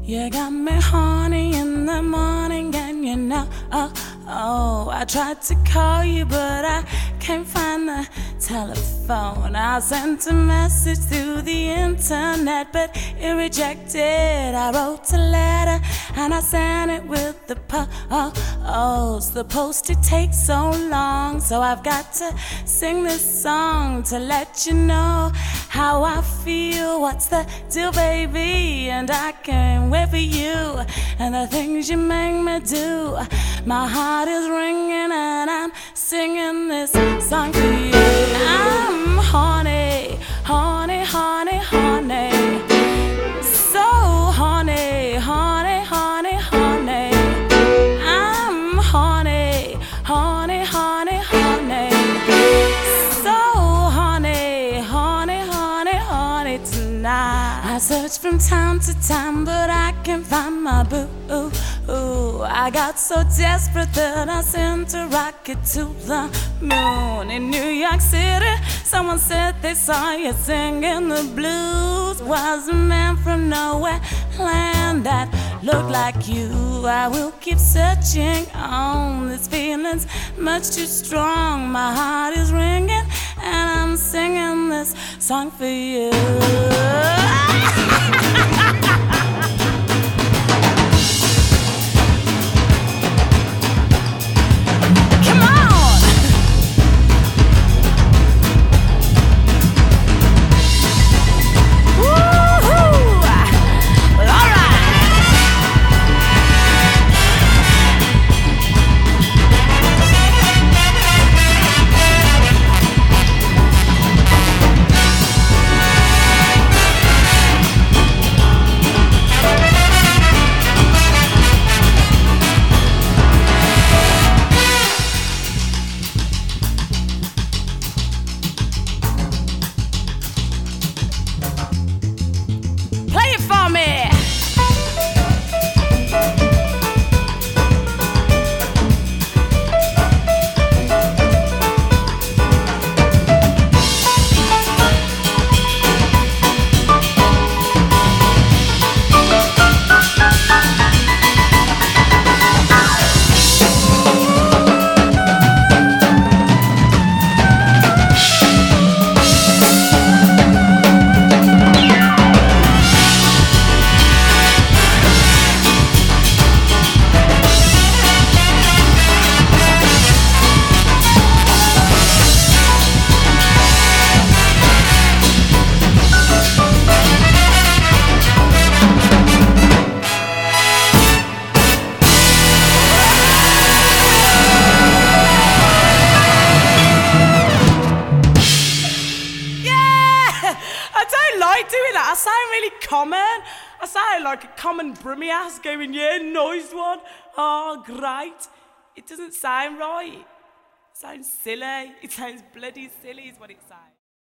You got me horny in the morning, and you know, I tried to call you, but I can't find the telephone. I sent a message through the internet, but it rejected. I wrote a letter and I sent it with the post. The post, it takes so long, so I've got to sing this song to let you know how I feel. What's the deal, baby? And I can't wait for you and the things you make me do. My heart is ringing and I'm singing this song for you. I'm horny, horny, horny, horny. So horny, horny, horny, horny. I'm horny, horny, horny, horny. So horny, horny, horny, horny tonight. I search from time to time, but I can't find my boo. I got so desperate that I sent a rocket to the moon. In New York City, someone said they saw you singing the blues. Was a man from nowhere land that looked like you. I will keep searching on. This feeling's much too strong. My heart is ringing and I'm singing this song for you. Doing that, I sound really common. I sound like a common brummy ass going, yeah, noise one. Oh, great. It doesn't sound right. It sounds silly. It sounds bloody silly is what it sounds.